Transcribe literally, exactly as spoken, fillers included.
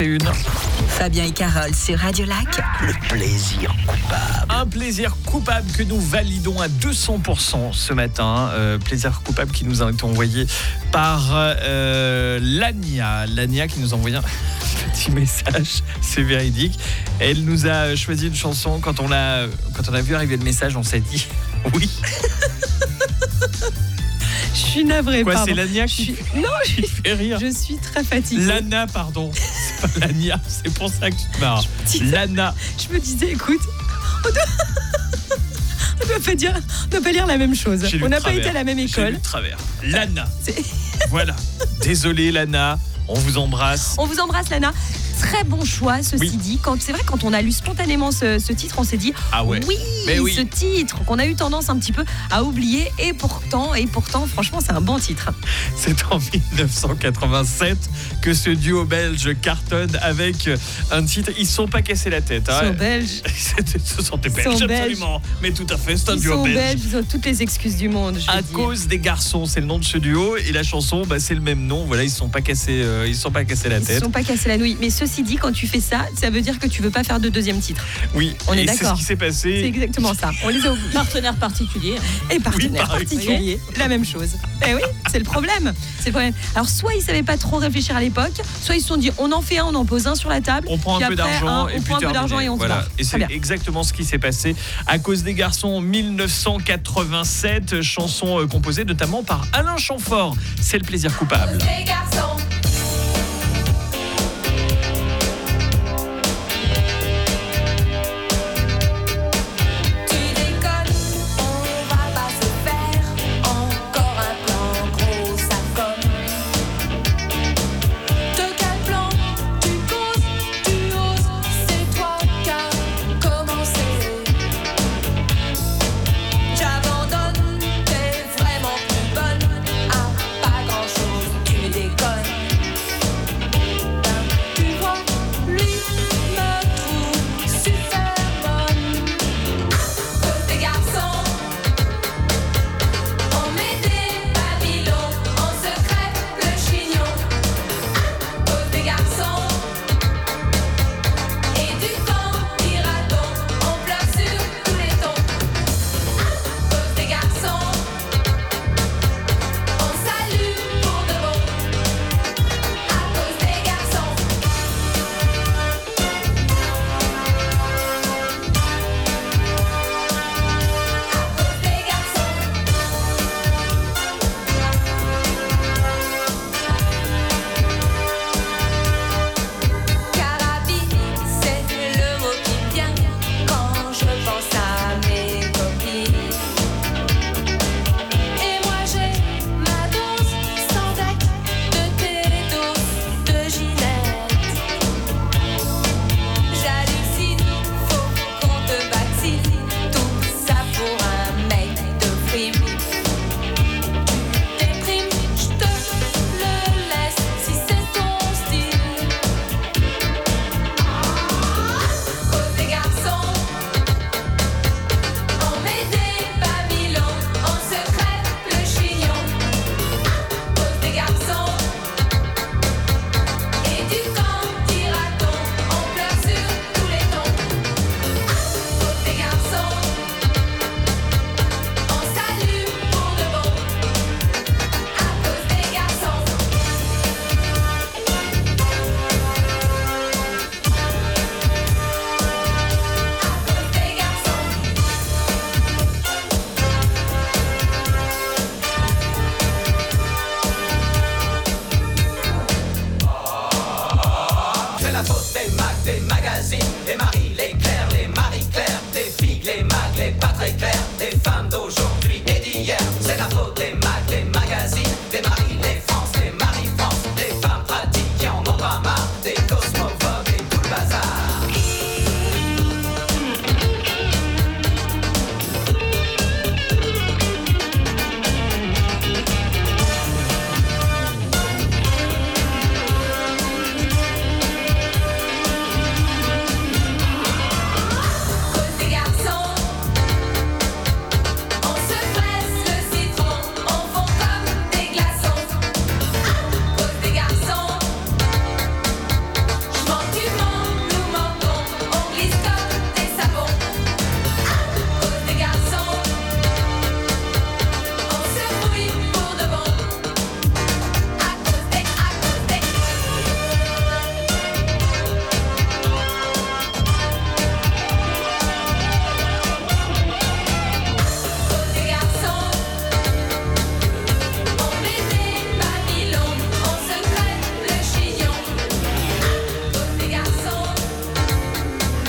Une. Fabien et Carole sur Radio Lac. Le plaisir coupable. Un plaisir coupable que nous validons à deux cents pour cent ce matin. Euh, plaisir coupable qui nous a été envoyé par euh, Lania. Lania qui nous a envoyé un petit message, c'est véridique. Elle nous a choisi une chanson. Quand on a, quand on a vu arriver le message, on s'est dit oui. Je suis navrée, Quoi, pardon. c'est Lania qui, suis... Non, qui fait rire. Je suis très fatiguée. Lana, pardon. C'est pas Lania, c'est pour ça que tu te marres. Disais... Lana. Je me disais, écoute, on doit... on doit pas dire, on doit pas lire la même chose. J'ai On n'a pas travers. été à la même J'ai école. lu de travers. Lana. C'est... Voilà. Désolé, Lana. On vous embrasse. On vous embrasse, Lana. Très bon choix, ceci oui. dit. Quand, c'est vrai, quand on a lu spontanément ce, ce titre, on s'est dit ah ouais. oui, Mais oui, ce titre qu'on a eu tendance un petit peu à oublier. Et pourtant, et pourtant, franchement, c'est un bon titre. C'est en dix-neuf cent quatre-vingt-sept que ce duo belge cartonne avec un titre. Ils ne se sont pas cassés la tête. Ils hein. sont belges. Ce sont des belges, sont absolument. Belges. Mais tout à fait, c'est un ils duo sont belge. belges. Ils ont toutes les excuses du monde. Je à dis. cause des garçons, c'est le nom de ce duo. Et la chanson, bah, c'est le même nom. Voilà, ils ne se sont pas cassés, euh, ils se sont pas cassés la Ils tête. Ils ne sont pas cassés la nouille. Mais ceci dit, quand tu fais ça, ça veut dire que tu veux pas faire de deuxième titre. Oui, on est et d'accord. C'est ce qui s'est passé. C'est exactement ça. On les a oubliés. Partenaire particulier. Et partenaire oui, particulier, la même chose. Eh oui, c'est le problème. C'est le problème. Alors, soit ils savaient pas trop réfléchir à l'époque, soit ils se sont dit, on en fait un, on en pose un sur la table. On prend un peu après, d'argent un, et on puis prend un peu d'argent et on voilà. se barre. Et c'est exactement ce qui s'est passé à cause des garçons en dix-neuf cent quatre-vingt-sept, chanson composée notamment par Alain Chamfort. C'est le plaisir coupable. Les garçons. Des magazines, des maris